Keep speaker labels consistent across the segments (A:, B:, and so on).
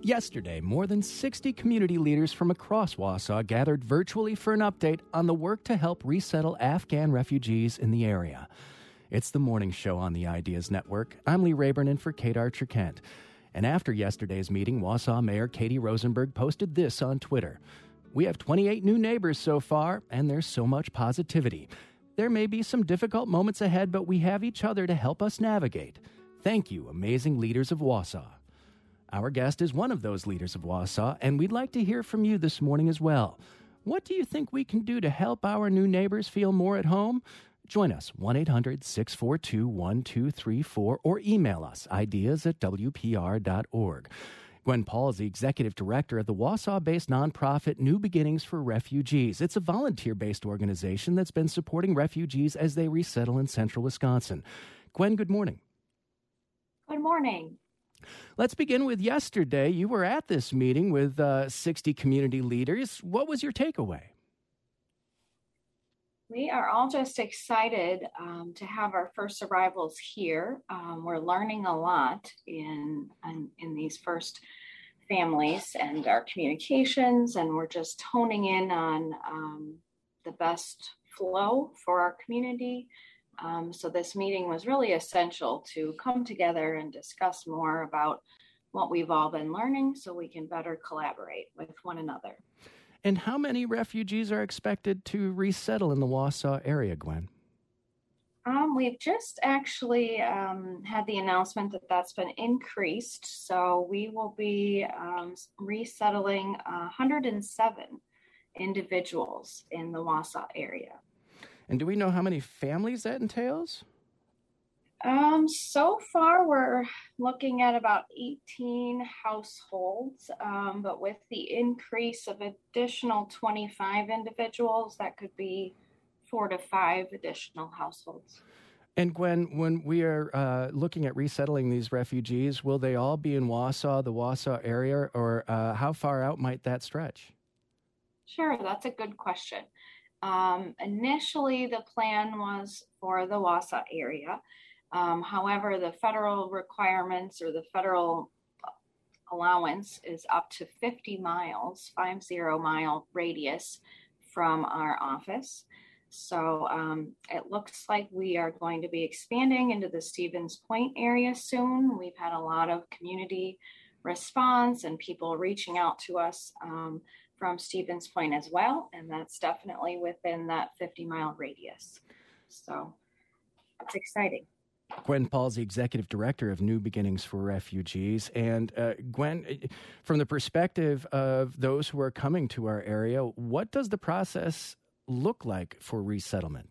A: Yesterday, more than 60 community leaders from across Wausau gathered virtually for an update on the work to help resettle Afghan refugees in the area. It's the morning show on the Ideas Network. I'm Lee Rayburn in for Kate Archer-Kent. And after yesterday's meeting, Wausau Mayor Katie Rosenberg posted this on Twitter. We have 28 new neighbors so far, and there's so much positivity. There may be some difficult moments ahead, but we have each other to help us navigate. Thank you, amazing leaders of Wausau. Our guest is one of those leaders of Wausau, and we'd like to hear from you this morning as well. What do you think we can do to help our new neighbors feel more at home? Join us, 1-800-642-1234, or email us, ideas@wpr.org. Gwen Paul is the executive director of the Wausau-based nonprofit New Beginnings for Refugees. It's a volunteer-based organization that's been supporting refugees as they resettle in central Wisconsin. Gwen, good morning.
B: Good morning.
A: Let's begin with yesterday. You were at this meeting with 60 community leaders. What was your takeaway?
B: We are all just excited to have our first arrivals here. We're learning a lot in these first families and our communications, and we're just honing in on the best flow for our community. So this meeting was really essential to come together and discuss more about what we've all been learning so we can better collaborate with one another.
A: And how many refugees are expected to resettle in the Wausau area, Gwen?
B: We've just actually had the announcement that that's been increased. So we will be resettling 107 individuals in the Wausau area.
A: And do we know how many families that entails?
B: So far, we're looking at about 18 households, but with the increase of additional 25 individuals, that could be 4 to 5 additional households.
A: And Gwen, when we are looking at resettling these refugees, will they all be in Wausau, the Wausau area, or how far out might that stretch?
B: Sure, that's a good question. Initially, the plan was for the Wausau area. However, the federal requirements or the federal allowance is up to 50 miles, 50-mile radius from our office. So it looks like we are going to be expanding into the Stevens Point area soon. We've had a lot of community response and people reaching out to us from Stevens Point as well, and that's definitely within that 50-mile radius. So it's exciting.
A: Gwen Paul's the executive director of New Beginnings for Refugees. And Gwen, from the perspective of those who are coming to our area, what does the process look like for resettlement?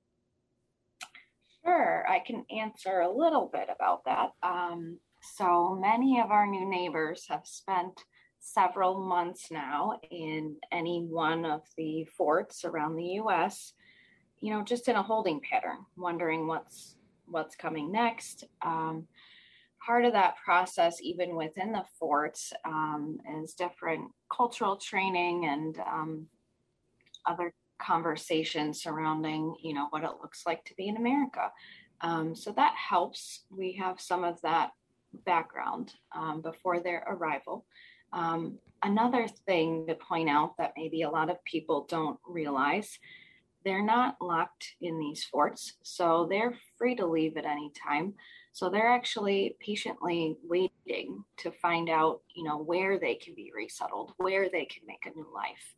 B: Sure, I can answer a little bit about that. So many of our new neighbors have spent several months now in any one of the forts around the U.S., just in a holding pattern, wondering what's coming next. Part of that process, even within the forts, is different cultural training and other conversations surrounding, what it looks like to be in America. So that helps. We have some of that background before their arrival. Another thing to point out that maybe a lot of people don't realize, they're not locked in these forts, so they're free to leave at any time. So they're actually patiently waiting to find out, where they can be resettled, where they can make a new life.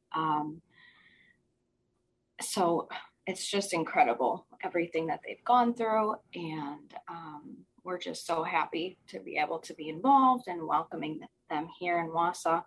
B: So it's just incredible, everything that they've gone through, and we're just so happy to be able to be involved and welcoming them here in Wausau.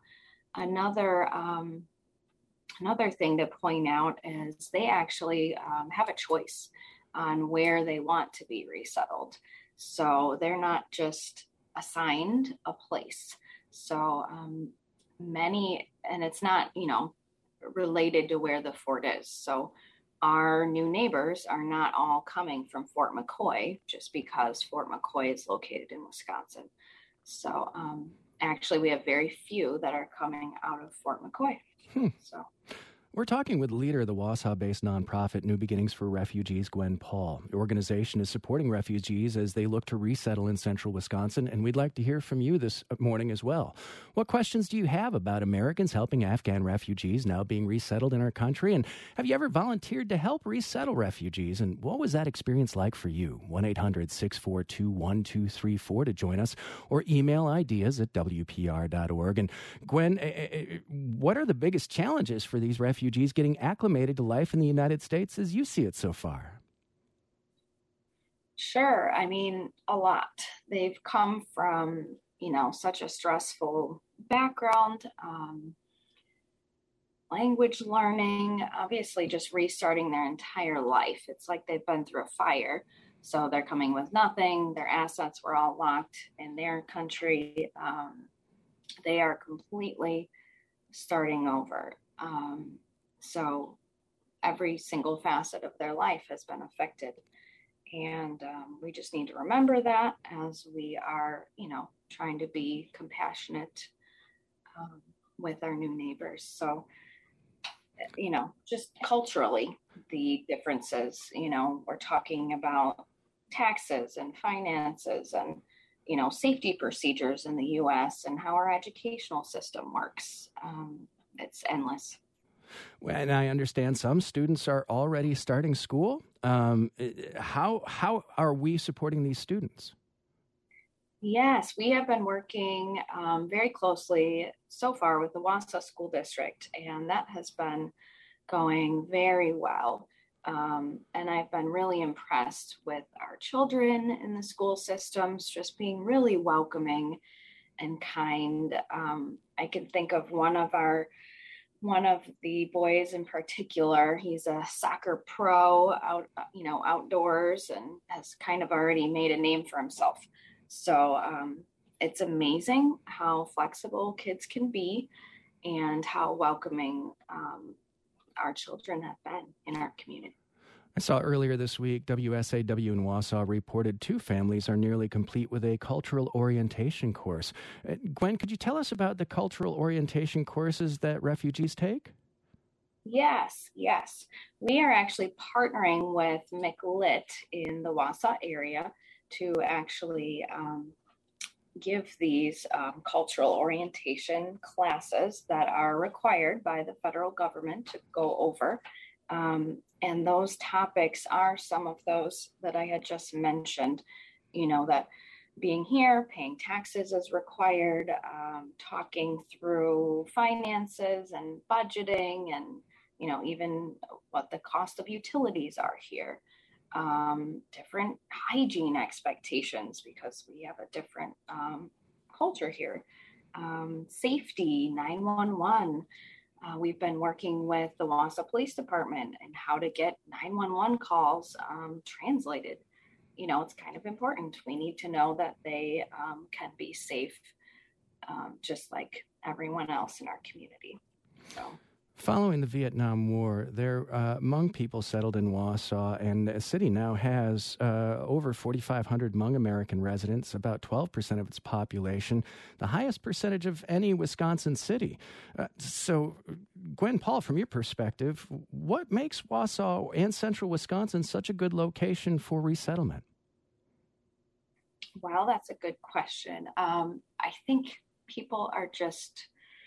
B: Another thing to point out is they actually have a choice on where they want to be resettled. So they're not just assigned a place. So many, and it's not, related to where the fort is. So our new neighbors are not all coming from Fort McCoy just because Fort McCoy is located in Wisconsin. So actually, we have very few that are coming out of Fort McCoy. So
A: We're talking with the leader of the Wausau-based nonprofit New Beginnings for Refugees, Gwen Paul. The organization is supporting refugees as they look to resettle in central Wisconsin, and we'd like to hear from you this morning as well. What questions do you have about Americans helping Afghan refugees now being resettled in our country? And have you ever volunteered to help resettle refugees? And what was that experience like for you? 1-800-642-1234 to join us, or email ideas@wpr.org. And Gwen, what are the biggest challenges for these refugees getting acclimated to life in the United States as you see it so far?
B: Sure. I mean, a lot. They've come from, such a stressful background, language learning, obviously just restarting their entire life. It's like they've been through a fire. So they're coming with nothing. Their assets were all locked in their country. They are completely starting over. So every single facet of their life has been affected. And we just need to remember that as we are, trying to be compassionate with our new neighbors. So, just culturally, the differences, we're talking about taxes and finances and, safety procedures in the U.S. and how our educational system works. It's endless.
A: And I understand some students are already starting school. How are we supporting these students?
B: Yes, we have been working very closely so far with the Wausau School District, and that has been going very well. And I've been really impressed with our children in the school systems, just being really welcoming and kind. I can think of one of the boys in particular. He's a soccer pro outdoors, and has kind of already made a name for himself. So it's amazing how flexible kids can be and how welcoming our children have been in our community.
A: I saw earlier this week, WSAW in Wausau reported 2 families are nearly complete with a cultural orientation course. Gwen, could you tell us about the cultural orientation courses that refugees take?
B: Yes. We are actually partnering with McLit in the Wausau area to actually give these cultural orientation classes that are required by the federal government to go over. And those topics are some of those that I had just mentioned, that being here, paying taxes is required, talking through finances and budgeting and, even what the cost of utilities are here, different hygiene expectations because we have a different culture here, safety, 911. We've been working with the Wausau Police Department and how to get 911 calls translated. It's kind of important. We need to know that they can be safe, just like everyone else in our community. So.
A: Following the Vietnam War, there Hmong people settled in Wausau, and the city now has over 4,500 Hmong American residents, about 12% of its population, the highest percentage of any Wisconsin city. So, Gwen Paul, from your perspective, what makes Wausau and central Wisconsin such a good location for resettlement?
B: Well, that's a good question. I think people are just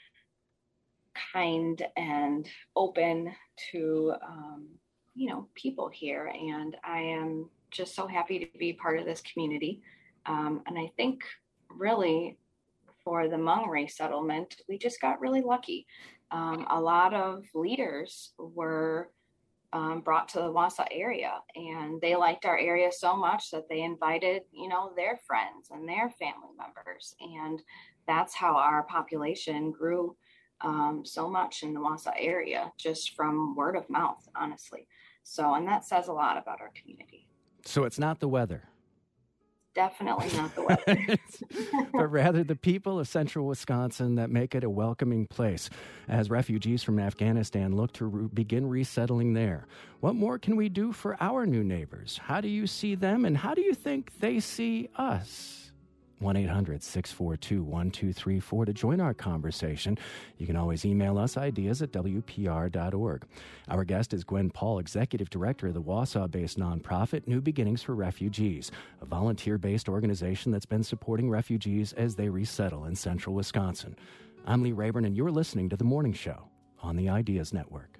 B: kind and open to, people here. And I am just so happy to be part of this community. And I think really for the Hmong resettlement, we just got really lucky. A lot of leaders were brought to the Wausau area, and they liked our area so much that they invited, their friends and their family members. And that's how our population grew so much in the Wausau area, just from word of mouth, honestly. So, and that says a lot about our community.
A: So it's not the weather.
B: Definitely not the weather.
A: But rather the people of central Wisconsin that make it a welcoming place as refugees from Afghanistan look to begin resettling there. What more can we do for our new neighbors? How do you see them, and how do you think they see us? 1-800-642-1234 to join our conversation. You can always email us ideas at WPR.org. Our guest is Gwen Paul, Executive Director of the Wausau-based nonprofit New Beginnings for Refugees, a volunteer-based organization that's been supporting refugees as they resettle in central Wisconsin. I'm Lee Rayburn, and you're listening to The Morning Show on the Ideas Network.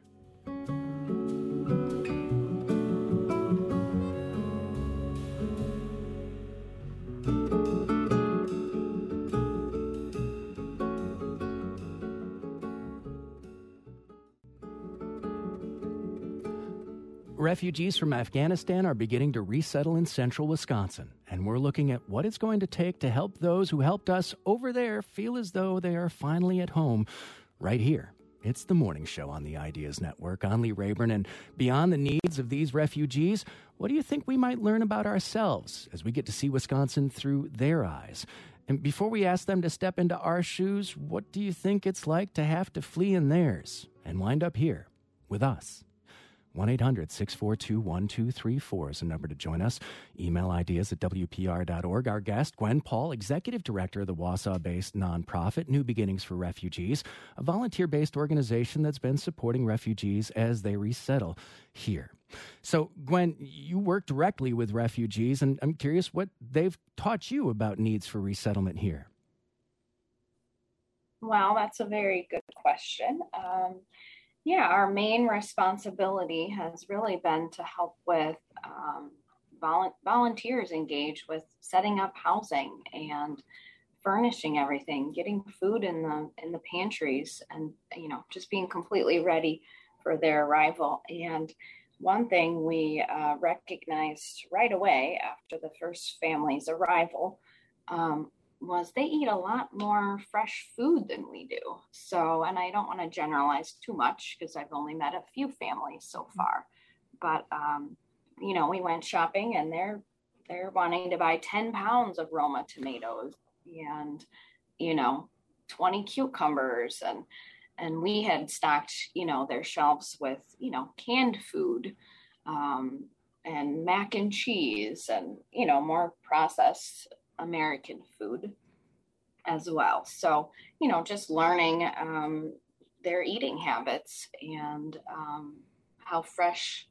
A: Refugees from Afghanistan are beginning to resettle in central Wisconsin, and we're looking at what it's going to take to help those who helped us over there feel as though they are finally at home right here. It's The Morning Show on the Ideas Network. I'm Lee Rayburn, and beyond the needs of these refugees, what do you think we might learn about ourselves as we get to see Wisconsin through their eyes? And before we ask them to step into our shoes, what do you think it's like to have to flee in theirs and wind up here with us? 1-800-642-1234 is the number to join us. Email ideas at WPR.org. Our guest, Gwen Paul, Executive Director of the Wausau-based nonprofit New Beginnings for Refugees, a volunteer-based organization that's been supporting refugees as they resettle here. So, Gwen, you work directly with refugees, and I'm curious what they've taught you about needs for resettlement here.
B: Well, that's a very good question. Our main responsibility has really been to help with volunteers engage with setting up housing and furnishing everything, getting food in the pantries, and just being completely ready for their arrival. And one thing we recognized right away after the first family's arrival was they eat a lot more fresh food than we do. So, and I don't want to generalize too much because I've only met a few families so far, but, we went shopping and they're wanting to buy 10 pounds of Roma tomatoes and, 20 cucumbers, and we had stocked, their shelves with, canned food, and mac and cheese and, more processed American food as well. So, just learning their eating habits and how fresh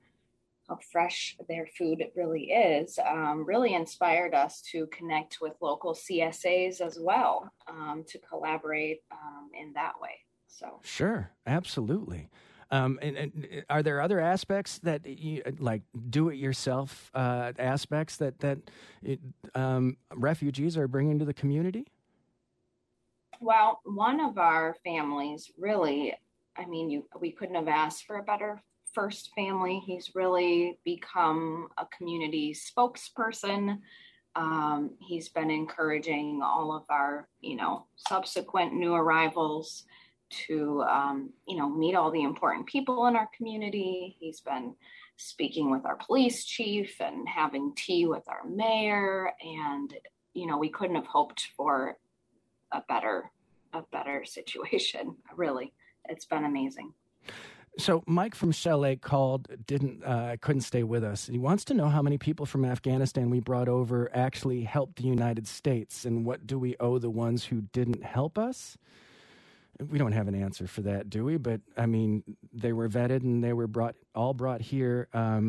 B: their food really is, really inspired us to connect with local CSAs as well, to collaborate in that way. So
A: sure, absolutely. And are there other aspects that you like do-it-yourself aspects that refugees are bringing to the community?
B: Well, one of our families really, we couldn't have asked for a better first family. He's really become a community spokesperson. He's been encouraging all of our, subsequent new arrivals to, meet all the important people in our community. He's been speaking with our police chief and having tea with our mayor. And, we couldn't have hoped for a better situation. Really, it's been amazing.
A: So Mike from Shell Lake called, couldn't stay with us. He wants to know how many people from Afghanistan we brought over actually helped the United States, and what do we owe the ones who didn't help us? We don't have an answer for that, do we? But they were vetted and they were brought here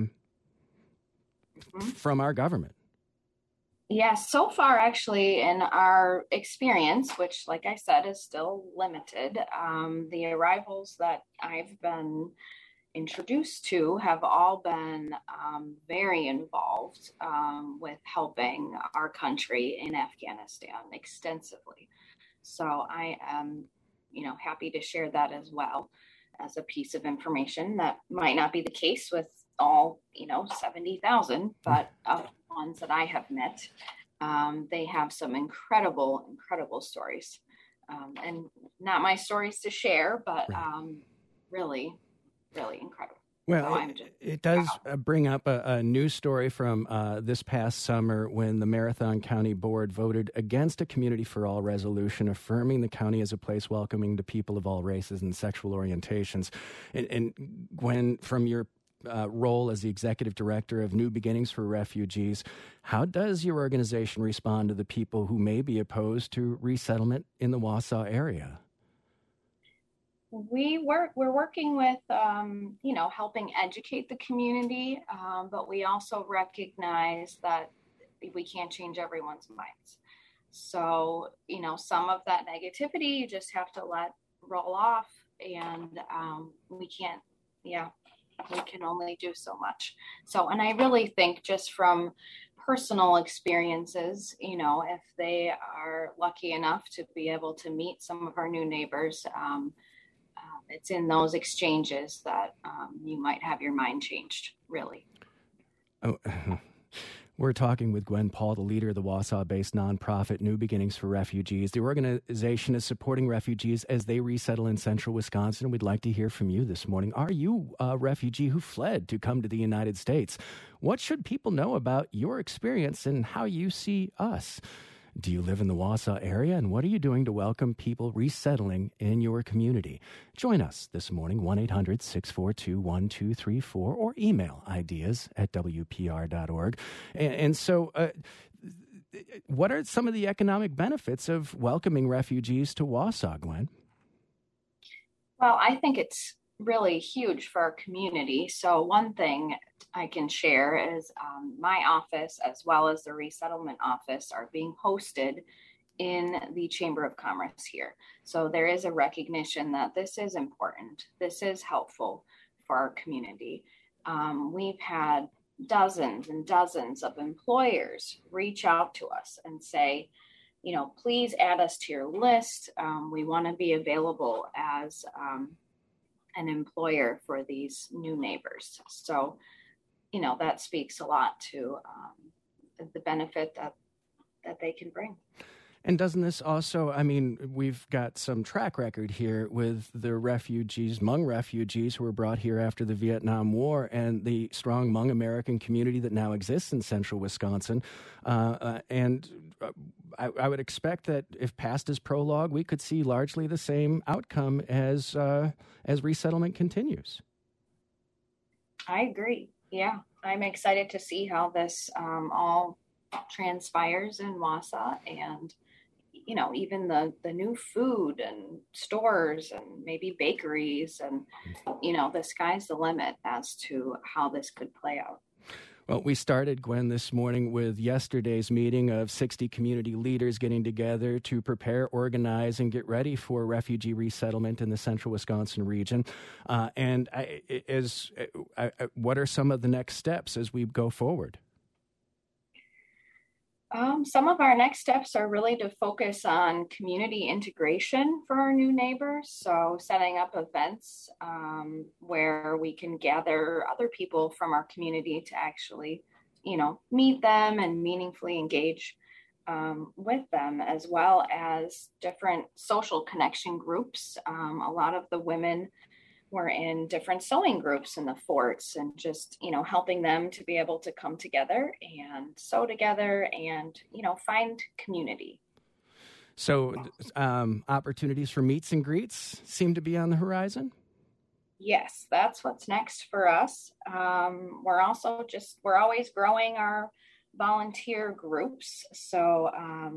A: from our government.
B: Yeah, so far, actually, in our experience, which, like I said, is still limited, the arrivals that I've been introduced to have all been very involved with helping our country in Afghanistan extensively. So I am, happy to share that as well as a piece of information. That might not be the case with all, 70,000, but of ones that I have met, they have some incredible stories, and not my stories to share, but really, really incredible.
A: Well, it does bring up a news story from this past summer when the Marathon County Board voted against a Community for All resolution affirming the county as a place welcoming to people of all races and sexual orientations. And Gwen, from your role as the executive director of New Beginnings for Refugees. How does your organization respond to the people who may be opposed to resettlement in the Wausau area?
B: We're working with, helping educate the community, but we also recognize that we can't change everyone's minds. So, some of that negativity you just have to let roll off, and we can only do so much. So, and I really think just from personal experiences, if they are lucky enough to be able to meet some of our new neighbors, it's in those exchanges that you might have your mind changed, really.
A: Oh, we're talking with Gwen Paul, the leader of the Wausau-based nonprofit New Beginnings for Refugees. The organization is supporting refugees as they resettle in central Wisconsin. We'd like to hear from you this morning. Are you a refugee who fled to come to the United States? What should people know about your experience and how you see us? Do you live in the Wausau area, and what are you doing to welcome people resettling in your community? Join us this morning, 1-800-642-1234, or email ideas@wpr.org. And so what are some of the economic benefits of welcoming refugees to Wausau, Gwen?
B: Well, I think it's really huge for our community. So one thing I can share is my office, as well as the resettlement office, are being hosted in the Chamber of Commerce here. So there is a recognition that this is important. This is helpful for our community. We've had dozens and dozens of employers reach out to us and say, please add us to your list. We want to be available as an employer for these new neighbors. So, that speaks a lot to the benefit that they can bring.
A: And doesn't this also, we've got some track record here with the refugees, Hmong refugees who were brought here after the Vietnam War, and the strong Hmong American community that now exists in central Wisconsin. I would expect that if past is prologue, we could see largely the same outcome as resettlement continues.
B: I agree. Yeah, I'm excited to see how this all transpires in Wausau, and even the new food and stores and maybe bakeries, and the sky's the limit as to how this could play out.
A: Well, we started, Gwen, this morning with yesterday's meeting of 60 community leaders getting together to prepare, organize, and get ready for refugee resettlement in the central Wisconsin region. What are some of the next steps as we go forward?
B: Some of our next steps are really to focus on community integration for our new neighbors. So setting up events where we can gather other people from our community to actually, meet them and meaningfully engage with them, as well as different social connection groups. A lot of the women were in different sewing groups in the forts, and just, helping them to be able to come together and sew together and, find community.
A: So opportunities for meets and greets seem to be on the horizon?
B: Yes, that's what's next for us. We're always growing our volunteer groups. So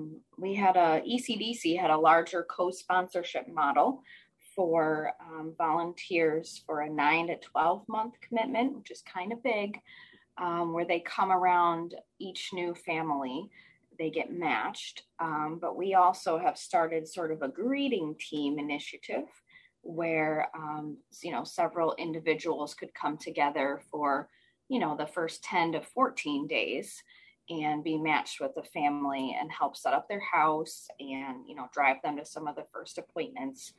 B: ECDC had a larger co-sponsorship model for volunteers for a 9 to 12 month commitment, which is kind of big, where they come around each new family, they get matched. But we also have started sort of a greeting team initiative where, several individuals could come together for, the first 10 to 14 days and be matched with the family and help set up their house and, drive them to some of the first appointments.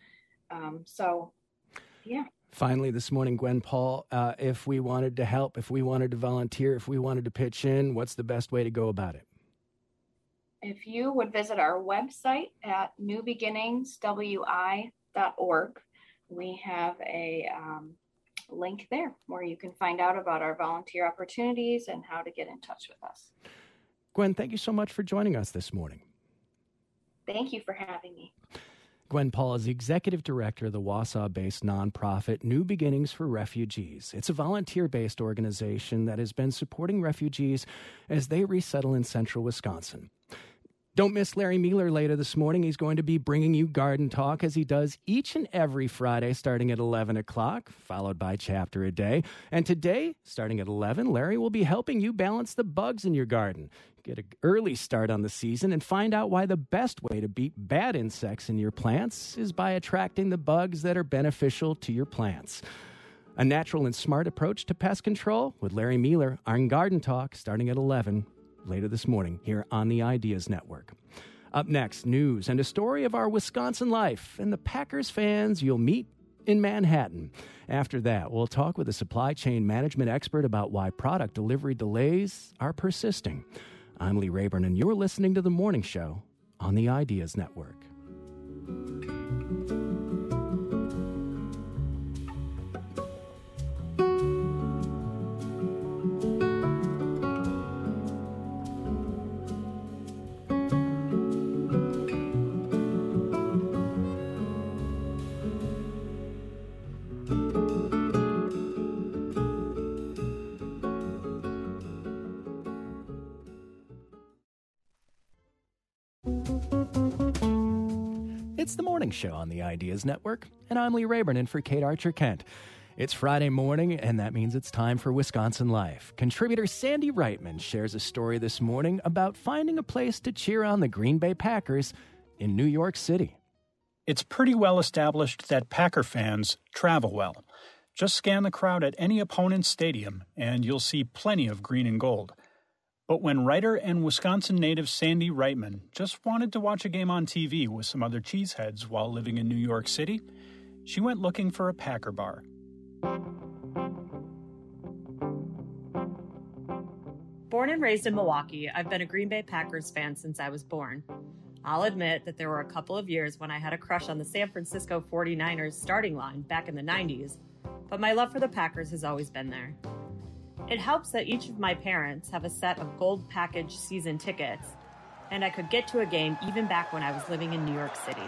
A: Finally, this morning, Gwen Paul, if we wanted to help, if we wanted to volunteer, if we wanted to pitch in, what's the best way to go about it?
B: If you would visit our website at newbeginningswi.org, we have a link there where you can find out about our volunteer opportunities and how to get in touch with us.
A: Gwen, thank you so much for joining us this morning.
B: Thank you for having me.
A: Gwen Paul is the executive director of the Wausau-based nonprofit New Beginnings for Refugees. It's a volunteer-based organization that has been supporting refugees as they resettle in central Wisconsin. Don't miss Larry Mueller later this morning. He's going to be bringing you Garden Talk as he does each and every Friday starting at 11 o'clock, followed by Chapter a Day. And today, starting at 11, Larry will be helping you balance the bugs in your garden. Get an early start on the season and find out why the best way to beat bad insects in your plants is by attracting the bugs that are beneficial to your plants. A natural and smart approach to pest control with Larry Mueller on Garden Talk starting at 11 later this morning here on the Ideas Network. Up next, news and a story of our Wisconsin life and the Packers fans you'll meet in Manhattan. After that, we'll talk with a supply chain management expert about why product delivery delays are persisting. I'm Lee Rayburn, and you're listening to The Morning Show on the Ideas Network. It's The Morning Show on the Ideas Network, and I'm Lee Rayburn in for Kate Archer-Kent. It's Friday morning, and that means it's time for Wisconsin Life. Contributor Sandy Reitman shares a story this morning about finding a place to cheer on the Green Bay Packers in New York City.
C: It's pretty well established that Packer fans travel well. Just scan the crowd at any opponent's stadium, and you'll see plenty of green and gold. But when writer and Wisconsin native Sandy Reitman just wanted to watch a game on TV with some other cheeseheads while living in New York City, she went looking for a Packer bar.
D: Born and raised in Milwaukee, I've been a Green Bay Packers fan since I was born. I'll admit that there were a couple of years when I had a crush on the San Francisco 49ers starting line back in the 90s, but my love for the Packers has always been there. It helps that each of my parents have a set of gold package season tickets, and I could get to a game even back when I was living in New York City.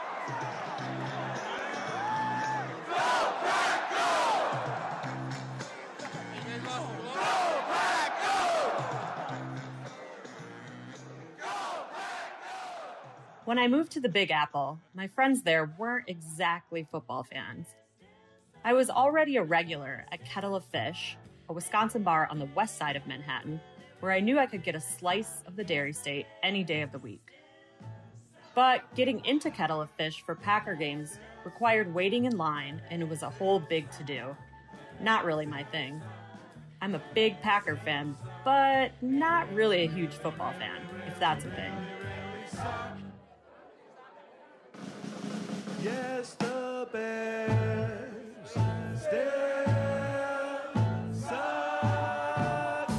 D: When I moved to the Big Apple, my friends there weren't exactly football fans. I was already a regular at Kettle of Fish, a Wisconsin bar on the west side of Manhattan, where I knew I could get a slice of the Dairy State any day of the week. But getting into Kettle of Fish for Packer games required waiting in line, and it was a whole big to-do. Not really my thing. I'm a big Packer fan, but not really a huge football fan, if that's a thing.
E: Yes, the Bears still suck.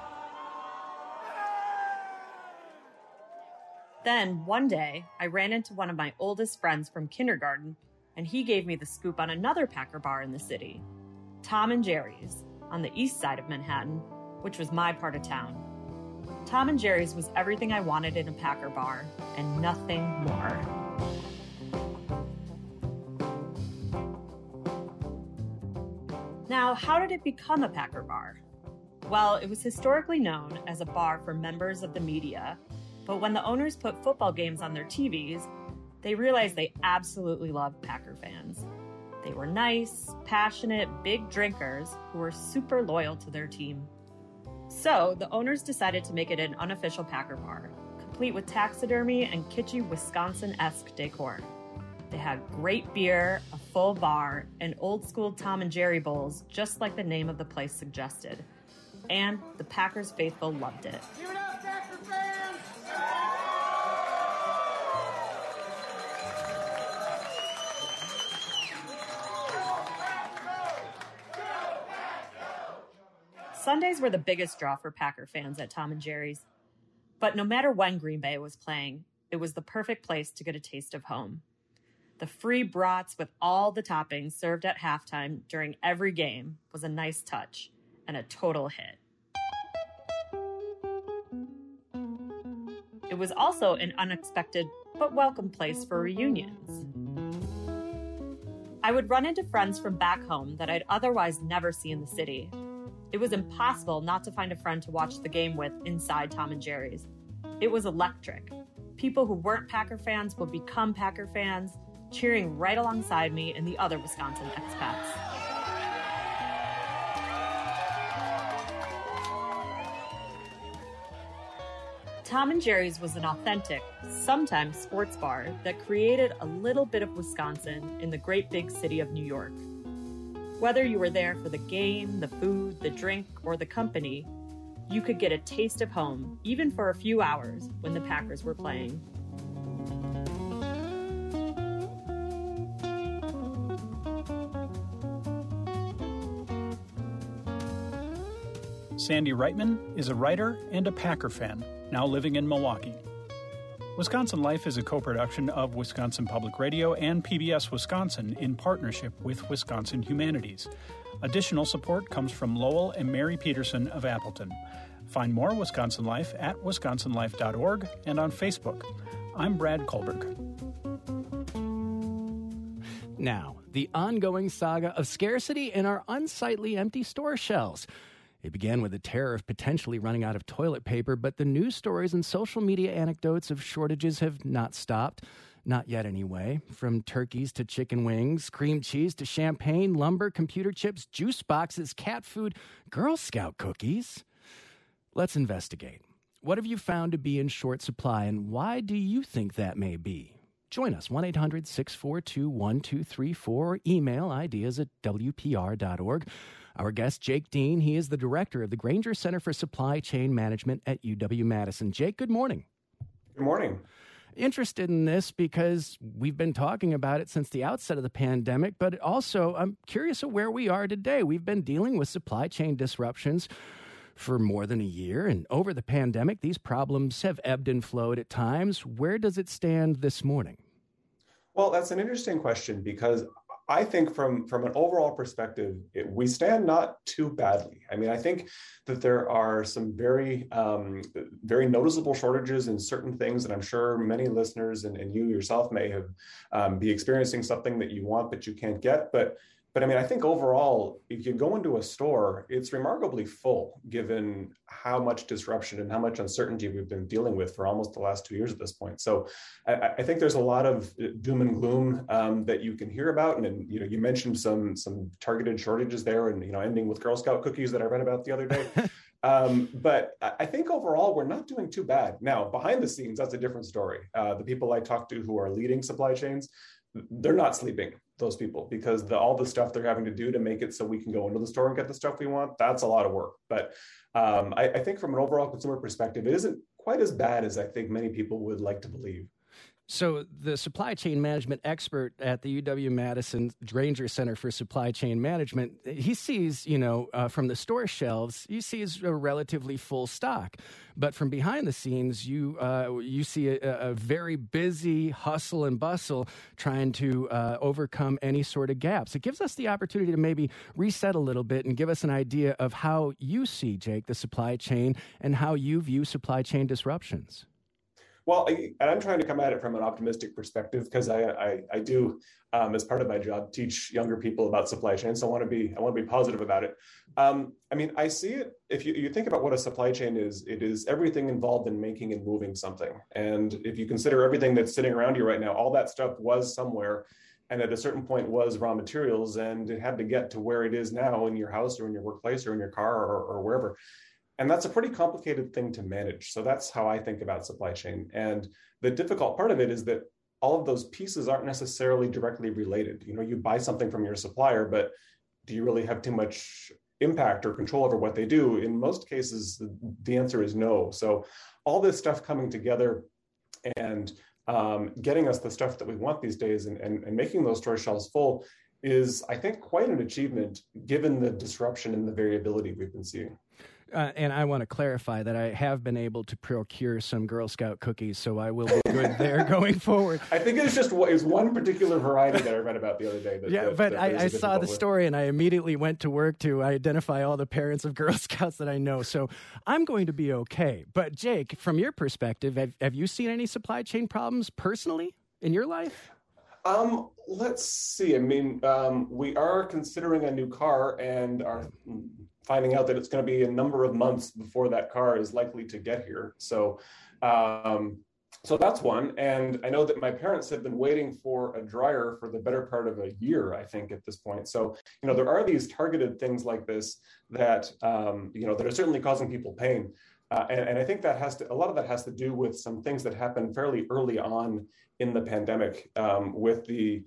D: Then, one day, I ran into one of my oldest friends from kindergarten, and he gave me the scoop on another Packer bar in the city, Tom and Jerry's, on the east side of Manhattan, which was my part of town. Tom and Jerry's was everything I wanted in a Packer bar, and nothing more. Now, how did it become a Packer bar? Well, it was historically known as a bar for members of the media, but when the owners put football games on their TVs, they realized they absolutely loved Packer fans. They were nice, passionate, big drinkers who were super loyal to their team. So, the owners decided to make it an unofficial Packer bar, complete with taxidermy and kitschy Wisconsin-esque decor. They had great beer, a full bar, and old-school Tom and Jerry bowls, just like the name of the place suggested. And the Packers faithful loved it.
E: Give it up, Packer fans!
D: Sundays were the biggest draw for Packer fans at Tom and Jerry's. But no matter when Green Bay was playing, it was the perfect place to get a taste of home. The free brats with all the toppings served at halftime during every game was a nice touch and a total hit. It was also an unexpected but welcome place for reunions. I would run into friends from back home that I'd otherwise never see in the city. It was impossible not to find a friend to watch the game with inside Tom and Jerry's. It was electric. People who weren't Packer fans would become Packer fans, cheering right alongside me and the other Wisconsin expats. Tom and Jerry's was an authentic, sometimes sports bar that created a little bit of Wisconsin in the great big city of New York. Whether you were there for the game, the food, the drink, or the company, you could get a taste of home, even for a few hours when the Packers were playing.
C: Sandy Reitman is a writer and a Packer fan, now living in Milwaukee. Wisconsin Life is a co-production of Wisconsin Public Radio and PBS Wisconsin in partnership with Wisconsin Humanities. Additional support comes from Lowell and Mary Peterson of Appleton. Find more Wisconsin Life at wisconsinlife.org and on Facebook. I'm Brad Kohlberg.
A: Now, the ongoing saga of scarcity in our unsightly empty store shelves. It began with the terror of potentially running out of toilet paper, but the news stories and social media anecdotes of shortages have not stopped. Not yet, anyway. From turkeys to chicken wings, cream cheese to champagne, lumber, computer chips, juice boxes, cat food, Girl Scout cookies. Let's investigate. What have you found to be in short supply, and why do you think that may be? Join us, 1-800-642-1234, or email ideas@wpr.org. Our guest, Jake Dean, he is the director of the Granger Center for Supply Chain Management at UW-Madison. Jake, good morning.
F: Good morning.
A: Interested in this because we've been talking about it since the outset of the pandemic, but also I'm curious of where we are today. We've been dealing with supply chain disruptions for more than a year, and over the pandemic, these problems have ebbed and flowed at times. Where does it stand this morning?
F: Well, that's an interesting question because I think from an overall perspective, we stand not too badly. I mean, I think that there are some very noticeable shortages in certain things, and I'm sure many listeners and you yourself may have be experiencing something that you want but you can't get. But I mean, I think overall, if you go into a store, it's remarkably full given how much disruption and how much uncertainty we've been dealing with for almost the last 2 years at this point. So I think there's a lot of doom and gloom that you can hear about. And you mentioned some targeted shortages there and, ending with Girl Scout cookies that I read about the other day. But I think overall, we're not doing too bad. Now, behind the scenes, that's a different story. The people I talk to who are leading supply chains, they're not sleeping, those people, because all the stuff they're having to do to make it so we can go into the store and get the stuff we want, that's a lot of work. But I think from an overall consumer perspective, it isn't quite as bad as I think many people would like to believe.
A: So the supply chain management expert at the UW-Madison Granger Center for Supply Chain Management, he sees, from the store shelves, he sees a relatively full stock. But from behind the scenes, you see a very busy hustle and bustle trying to overcome any sort of gaps. It gives us the opportunity to maybe reset a little bit and give us an idea of how you see, Jake, the supply chain and how you view supply chain disruptions.
F: Well, and I'm trying to come at it from an optimistic perspective because I do, as part of my job, teach younger people about supply chain. So I want to be positive about it. I mean, I see it. If you think about what a supply chain is, it is everything involved in making and moving something. And if you consider everything that's sitting around you right now, all that stuff was somewhere, and at a certain point was raw materials, and it had to get to where it is now in your house or in your workplace or in your car or wherever. And that's a pretty complicated thing to manage. So that's how I think about supply chain. And the difficult part of it is that all of those pieces aren't necessarily directly related. You buy something from your supplier, but do you really have too much impact or control over what they do? In most cases, the answer is no. So all this stuff coming together and getting us the stuff that we want these days and making those store shelves full is, I think, quite an achievement given the disruption and the variability we've been seeing.
A: And I want to clarify that I have been able to procure some Girl Scout cookies, so I will be good there going forward.
F: I think it's one particular variety that I read about the other day.
A: I saw the story and I immediately went to work to identify all the parents of Girl Scouts that I know. So I'm going to be okay. But Jake, from your perspective, have you seen any supply chain problems personally in your life?
F: Let's see. I mean, we are considering a new car and are finding out that it's going to be a number of months before that car is likely to get here. So that's one. And I know that my parents have been waiting for a dryer for the better part of a year, I think, at this point. So, there are these targeted things like this that, that are certainly causing people pain. And I think a lot of that has to do with some things that happened fairly early on in the pandemic, with the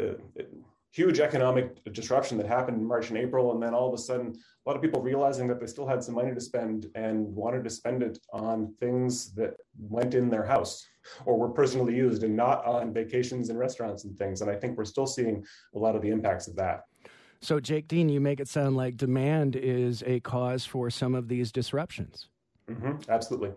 F: huge economic disruption that happened in March and April. And then all of a sudden, a lot of people realizing that they still had some money to spend and wanted to spend it on things that went in their house or were personally used and not on vacations and restaurants and things. And I think we're still seeing a lot of the impacts of that.
A: So, Jake Dean, you make it sound like demand is a cause for some of these disruptions.
F: Mm-hmm, absolutely.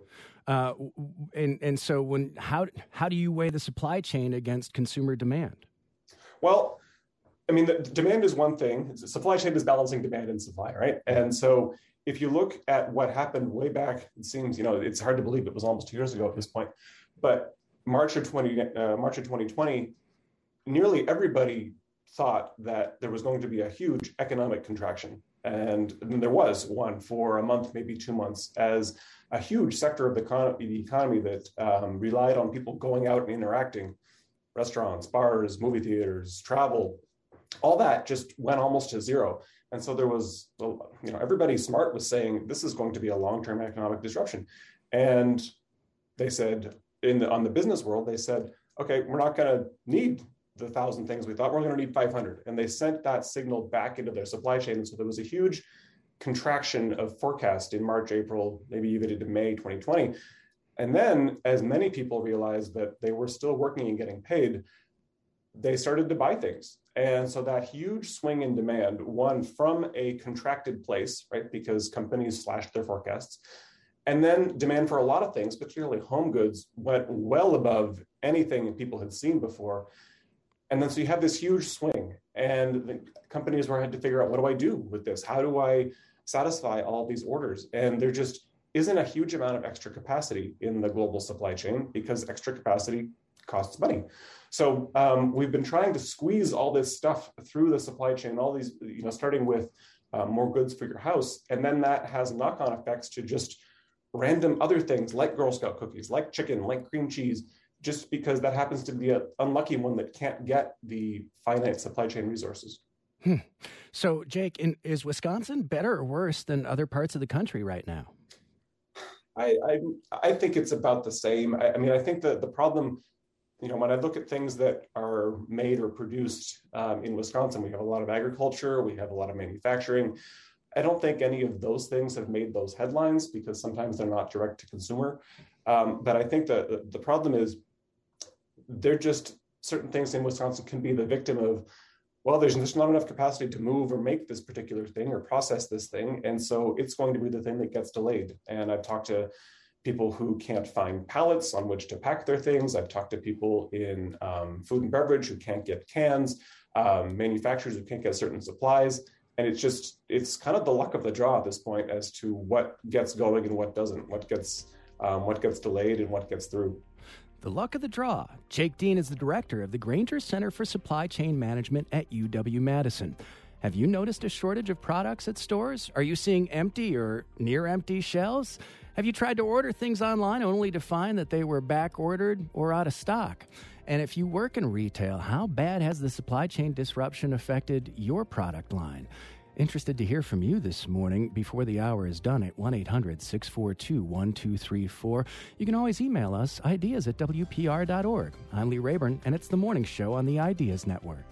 A: And so how do you weigh the supply chain against consumer demand?
F: Well, I mean, the demand is one thing. Supply chain is balancing demand and supply, right? And so if you look at what happened way back, it seems, it's hard to believe it was almost 2 years ago at this point, but March of 2020, nearly everybody thought that there was going to be a huge economic contraction. And there was one for a month, maybe 2 months, as a huge sector of the economy that relied on people going out and interacting, restaurants, bars, movie theaters, travel, all that just went almost to zero. And so there was, everybody smart was saying, this is going to be a long-term economic disruption. And they said, on the business world, they said, okay, we're not going to need the 1,000 things we thought, we're going to need 500. And they sent that signal back into their supply chain. And so there was a huge contraction of forecast in March, April, maybe even into May 2020. And then as many people realized that they were still working and getting paid, they started to buy things. And so that huge swing in demand, one from a contracted place, right? Because companies slashed their forecasts. And then demand for a lot of things, particularly home goods, went well above anything people had seen before. And then so you have this huge swing, and the companies had to figure out, what do I do with this? How do I satisfy all these orders? And there just isn't a huge amount of extra capacity in the global supply chain because extra capacity costs money. So we've been trying to squeeze all this stuff through the supply chain, all these, starting with more goods for your house. And then that has knock-on effects to just random other things like Girl Scout cookies, like chicken, like cream cheese, just because that happens to be an unlucky one that can't get the finite supply chain resources.
A: So, Jake, is Wisconsin better or worse than other parts of the country right now?
F: I think it's about the same. I mean, I think that the problem, when I look at things that are made or produced in Wisconsin, we have a lot of agriculture, we have a lot of manufacturing. I don't think any of those things have made those headlines because sometimes they're not direct to consumer. But I think that the problem is they're just certain things in Wisconsin can be the victim of, well, there's just not enough capacity to move or make this particular thing or process this thing. And so it's going to be the thing that gets delayed. And I've talked to people who can't find pallets on which to pack their things. I've talked to people in food and beverage who can't get cans, manufacturers who can't get certain supplies. And it's kind of the luck of the draw at this point as to what gets going and what doesn't, what gets delayed and what gets through.
A: The luck of the draw. Jake Dean is the director of the Granger Center for Supply Chain Management at UW-Madison. Have you noticed a shortage of products at stores? Are you seeing empty or near empty shelves? Have you tried to order things online only to find that they were back ordered or out of stock? And if you work in retail, how bad has the supply chain disruption affected your product line? Interested to hear from you this morning before the hour is done at 1-800-642-1234. You can always email us, ideas@wpr.org. I'm Lee Rayburn, and it's The Morning Show on the Ideas Network.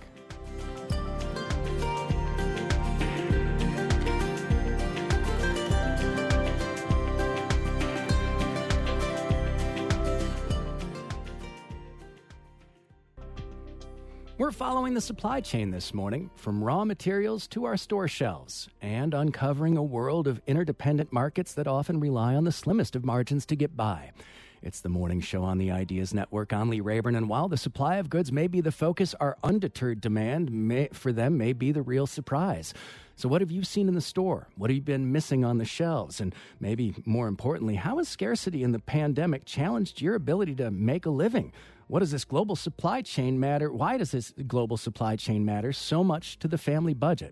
A: We're following the supply chain this morning, from raw materials to our store shelves, and uncovering a world of interdependent markets that often rely on the slimmest of margins to get by. It's the morning show on the Ideas Network. I'm Lee Rayburn, and while the supply of goods may be the focus, our undeterred demand for them may be the real surprise. So what have you seen in the store? What have you been missing on the shelves? And maybe more importantly, how has scarcity in the pandemic challenged your ability to make a living? What does this global supply chain matter? Why does this global supply chain matter so much to the family budget?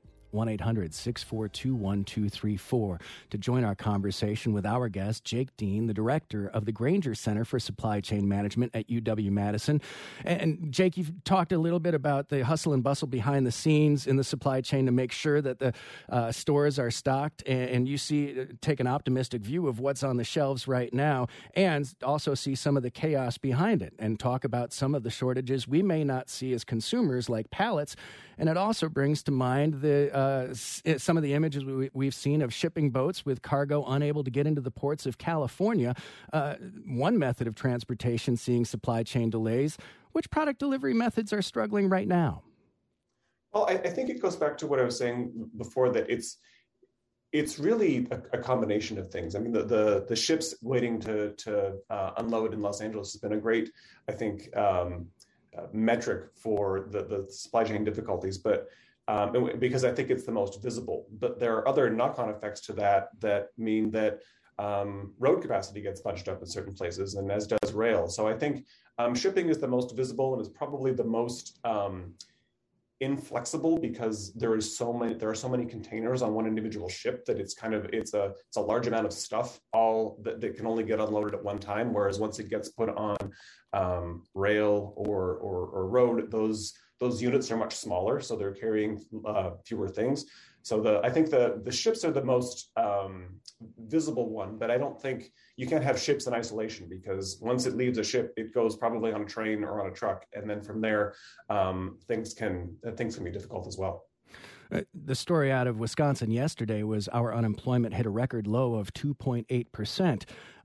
A: 1-800-642-1234 to join our conversation with our guest, Jake Dean, the director of the Granger Center for Supply Chain Management at UW-Madison. And Jake, you've talked a little bit about the hustle and bustle behind the scenes in the supply chain to make sure that the stores are stocked, and you take an optimistic view of what's on the shelves right now, and also see some of the chaos behind it, and talk about some of the shortages we may not see as consumers, like pallets. And it also brings to mind some of the images we've seen of shipping boats with cargo unable to get into the ports of California. One method of transportation seeing supply chain delays. Which product delivery methods are struggling right now?
F: Well, I think it goes back to what I was saying before, that it's really a combination of things. I mean, the ships waiting to unload in Los Angeles has been a great, I think, metric for the supply chain difficulties, but because I think it's the most visible. But there are other knock-on effects to that mean that road capacity gets bunched up in certain places, and as does rail. So I think shipping is the most visible and is probably the most inflexible, because there are so many containers on one individual ship that it's a large amount of stuff all that can only get unloaded at one time. Whereas once it gets put on rail or road, those units are much smaller, so they're carrying fewer things. So I think the ships are the most visible one, but I don't think you can't have ships in isolation, because once it leaves a ship, it goes probably on a train or on a truck, and then from there, things can be difficult as well.
A: The story out of Wisconsin yesterday was our unemployment hit a record low of 2.8%.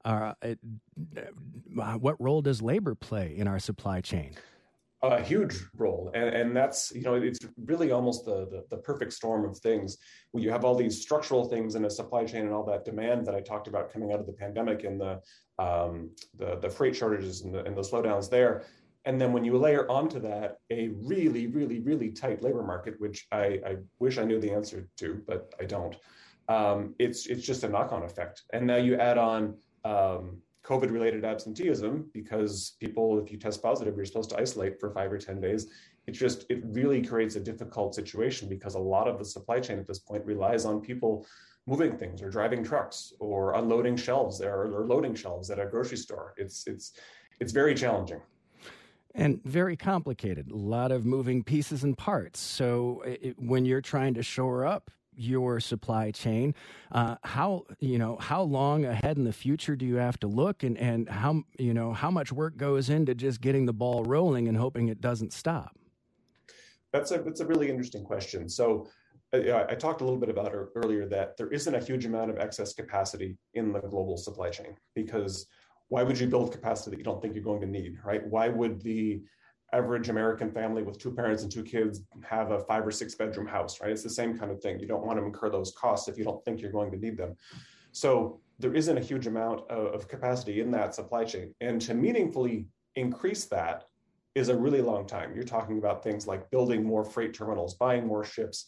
A: What role does labor play in our supply chain?
F: A huge role, and that's, it's really almost the perfect storm of things. When you have all these structural things in a supply chain and all that demand that I talked about coming out of the pandemic, and the freight shortages and the slowdowns there, and then when you layer onto that a really, really, really tight labor market, which I wish I knew the answer to, but I don't. It's just a knock-on effect, and now you add on COVID-related absenteeism, because people, if you test positive, you're supposed to isolate for 5 or 10 days. It really creates a difficult situation, because a lot of the supply chain at this point relies on people moving things or driving trucks or unloading shelves or loading shelves at a grocery store. It's very challenging.
A: And very complicated, a lot of moving pieces and parts. So when you're trying to shore up your supply chain, how long ahead in the future do you have to look, and how much work goes into just getting the ball rolling and hoping it doesn't stop?
F: That's a really interesting question. So I talked a little bit about it earlier, that there isn't a huge amount of excess capacity in the global supply chain, because why would you build capacity that you don't think you're going to need, right? Why would the average American family with 2 parents and 2 kids have a 5 or 6 bedroom house, right? It's the same kind of thing. You don't want to incur those costs if you don't think you're going to need them. So there isn't a huge amount of capacity in that supply chain. And to meaningfully increase that is a really long time. You're talking about things like building more freight terminals, buying more ships,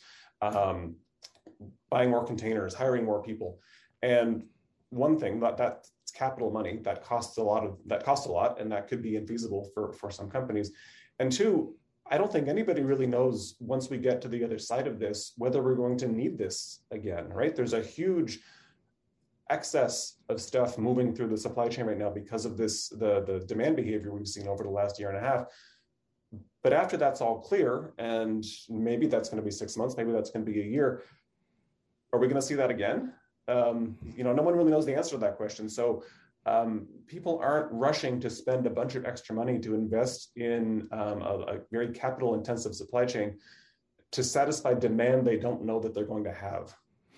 F: buying more containers, hiring more people. And one thing, that's capital money, that costs a lot, and that could be infeasible for some companies. And 2, I don't think anybody really knows, once we get to the other side of this, whether we're going to need this again, right? There's a huge excess of stuff moving through the supply chain right now because of the demand behavior we've seen over the last year and a half. But after that's all clear, and maybe that's going to be 6 months, maybe that's going to be a year, are we going to see that again? No one really knows the answer to that question. So people aren't rushing to spend a bunch of extra money to invest in a very capital intensive supply chain to satisfy demand they don't know that they're going to have.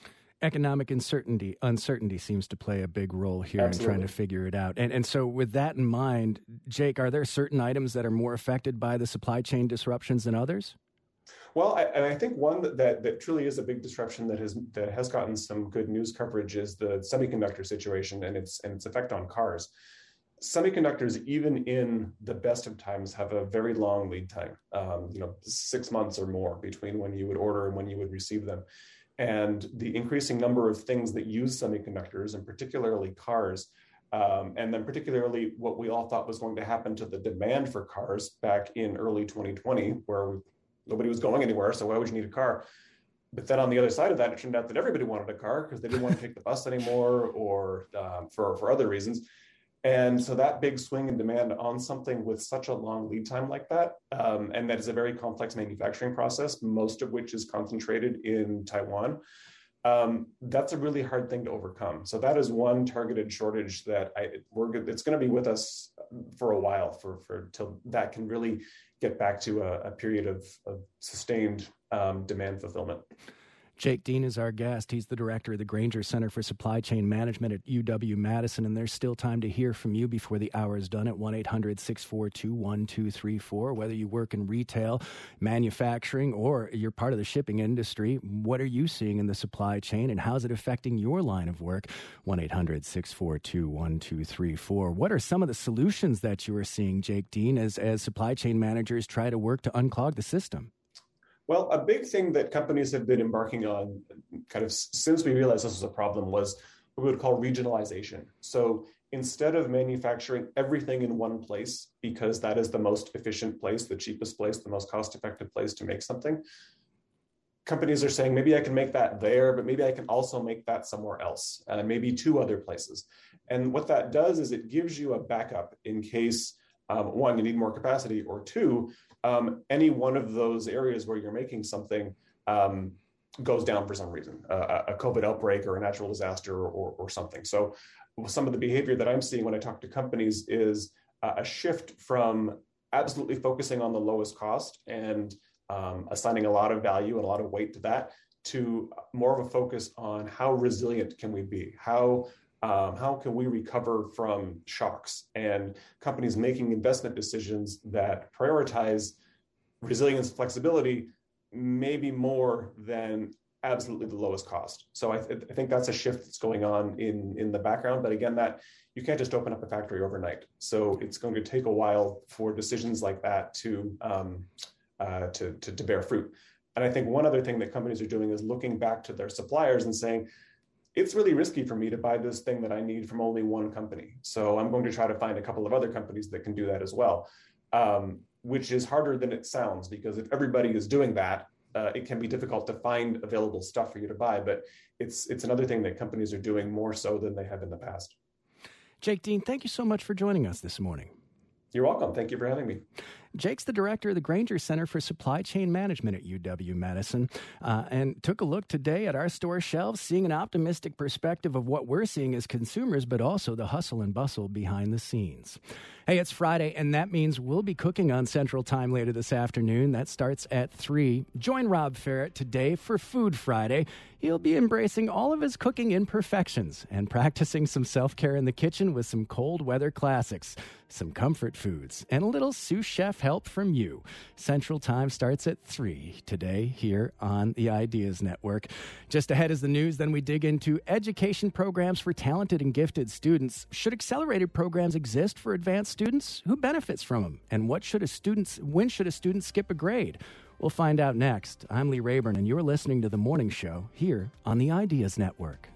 A: economic uncertainty seems to play a big role here
F: Absolutely.
A: in trying to figure it out. And so with that in mind, Jake, are there certain items that are more affected by the supply chain disruptions than others?
F: Well, I think one that truly is a big disruption that has gotten some good news coverage is the semiconductor situation and its effect on cars. Semiconductors, even in the best of times, have a very long lead time, 6 months or more between when you would order and when you would receive them. And the increasing number of things that use semiconductors, and particularly cars, and then particularly what we all thought was going to happen to the demand for cars back in early 2020, where nobody was going anywhere, so why would you need a car? But then on the other side of that, it turned out that everybody wanted a car because they didn't want to take the bus anymore, or for other reasons. And so that big swing in demand on something with such a long lead time like that, and that is a very complex manufacturing process, most of which is concentrated in Taiwan, that's a really hard thing to overcome. So that is one targeted shortage that it's going to be with us for a while, for till that can really get back to a period of sustained demand fulfillment.
A: Jake Dean is our guest. He's the director of the Grainger Center for Supply Chain Management at UW-Madison, and there's still time to hear from you before the hour is done at 1-800-642-1234. Whether you work in retail, manufacturing, or you're part of the shipping industry, what are you seeing in the supply chain, and how's it affecting your line of work? 1-800-642-1234. What are some of the solutions that you are seeing, Jake Dean, as supply chain managers try to work to unclog the system?
F: Well, a big thing that companies have been embarking on kind of since we realized this was a problem was what we would call regionalization. So instead of manufacturing everything in one place, because that is the most efficient place, the cheapest place, the most cost-effective place to make something, companies are saying, maybe I can make that there, but maybe I can also make that somewhere else, maybe 2 other places. And what that does is it gives you a backup in case, one, you need more capacity, or 2, any one of those areas where you're making something goes down for some reason, a COVID outbreak or a natural disaster or something. So some of the behavior that I'm seeing when I talk to companies is a shift from absolutely focusing on the lowest cost and assigning a lot of value and a lot of weight to that, to more of a focus on how resilient can we be? How can we recover from shocks? And companies making investment decisions that prioritize resilience and flexibility maybe more than absolutely the lowest cost. So I think that's a shift that's going on in the background. But again, that you can't just open up a factory overnight. So it's going to take a while for decisions like that to bear fruit. And I think one other thing that companies are doing is looking back to their suppliers and saying, it's really risky for me to buy this thing that I need from only one company. So I'm going to try to find a couple of other companies that can do that as well, which is harder than it sounds, because if everybody is doing that, it can be difficult to find available stuff for you to buy. But it's another thing that companies are doing more so than they have in the past.
A: Jake Dean, thank you so much for joining us this morning.
F: You're welcome. Thank you for having me.
A: Jake's the director of the Grainger Center for Supply Chain Management at UW-Madison, and took a look today at our store shelves, seeing an optimistic perspective of what we're seeing as consumers, but also the hustle and bustle behind the scenes. Hey, it's Friday, and that means we'll be cooking on Central Time later this afternoon. That starts at 3. Join Rob Ferrett today for Food Friday. He'll be embracing all of his cooking imperfections and practicing some self-care in the kitchen with some cold weather classics, some comfort foods, and a little sous chef help from you. Central Time starts at 3 today here on the Ideas Network. Just ahead is the news, then we dig into education programs for talented and gifted students. Should accelerated programs exist for advanced students? Who benefits from them? And when should a student skip a grade? We'll find out next. I'm Lee Rayburn, and you're listening to The Morning Show here on the Ideas Network.